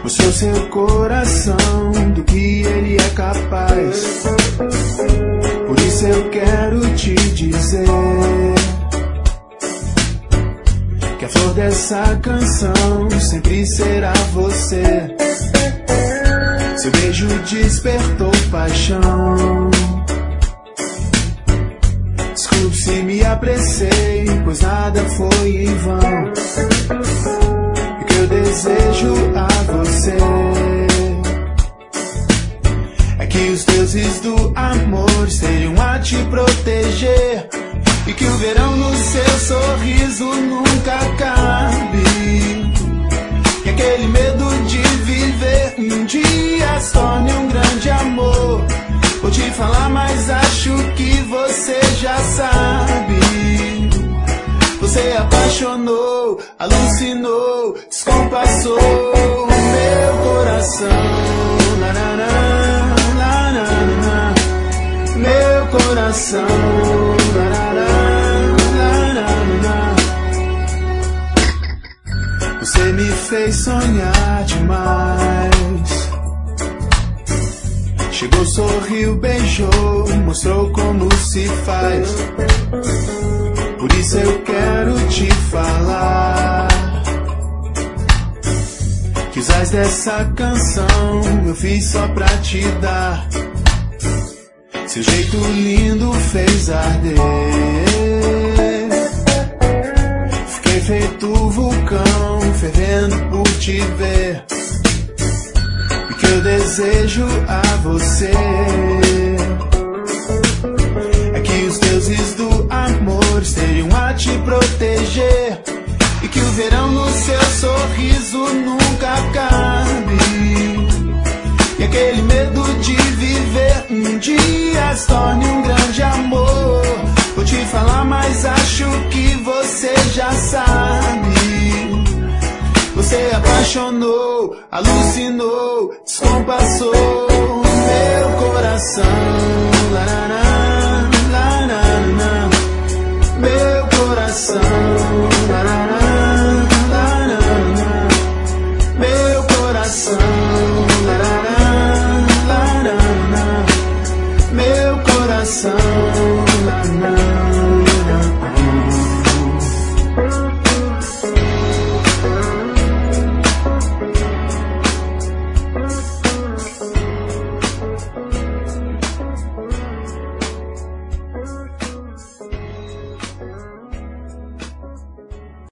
mostrou seu coração do que ele é capaz. Por isso eu quero te dizer que a flor dessa canção sempre será você. Seu beijo despertou paixão. Desculpe se me apressei, pois nada foi em vão. O que eu desejo a você é que os deuses do amor estejam a te proteger, e que o verão no seu sorriso nunca acabe, e aquele medo de viver um dia se torne um grande amor. Vou te falar, mas acho que você já sabe. Você apaixonou, alucinou, descompassou meu coração. Na, na, na, na, na, na, meu coração. Na, na, na, na, na. Você me fez sonhar demais. Chegou, sorriu, beijou, mostrou como se faz. Por isso eu quero te falar que os ais dessa canção eu fiz só pra te dar. Seu jeito lindo fez arder. Fiquei feito vulcão, fervendo por te ver. O que eu desejo a você é que os deuses do amor estejam a te proteger, e que o verão no seu sorriso nunca acabe, e aquele medo de viver um dia se torne um grande amor. Vou te falar, mas acho que você já sabe. Você apaixonou, alucinou, descompassou meu coração. La, la, la, la, la, meu coração. La, la, la, la, la, meu coração. La, la, la, la, la, meu coração. La, la.